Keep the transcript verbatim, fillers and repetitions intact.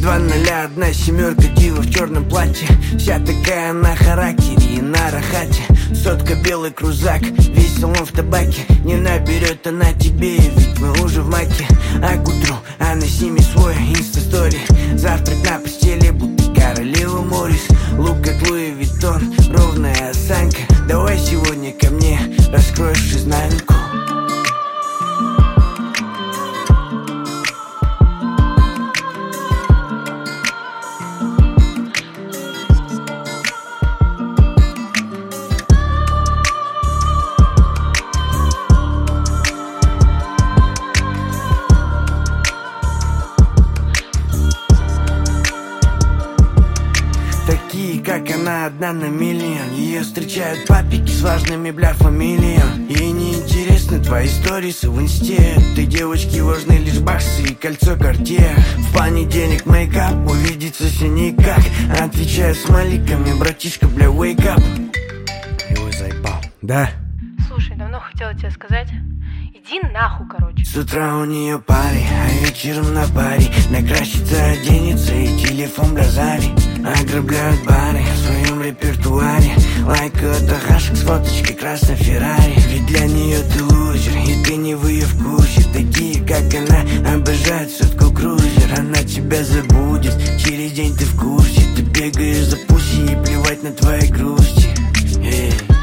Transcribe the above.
Два ноля, одна семерка, дива в черном платье. Вся такая на характере и на рахате. Сотка, белый крузак, весь салон в табаке. Не наберет она тебе, ведь мы уже в маке. А к утру она сними свой инста-стори. Завтрак на постели, будто королева Морис. Лук как Луи Виттон, ровная осанка. Давай сегодня ко мне, раскроешь изнанку. Такие, как она, одна на миллион. Ее встречают папики с важными, бля, фамилиями. Ей не интересны твои сторисы в инсте. Ты девочки важны лишь баксы и кольцо Cartier. В понедельник мейкап, увидеться все никак. Отвечает смайликами, братишка, бля, wake up. Его заебал. Да? Слушай, давно хотела тебе сказать. Иди нахуй, короче. С утра у нее пари, а вечером на паре. Накрасится, оденется и телефон бразари. Ограбляют бары в своем репертуаре. Лайкают ахашек с фоточкой красной Феррари. Ведь для нее ты лузер, и ты не в ее вкусе. Такие, как она, обожают сотку крузер. Она тебя забудет, через день ты в курсе. Ты бегаешь за пуси и плевать на твои грусти. Эй.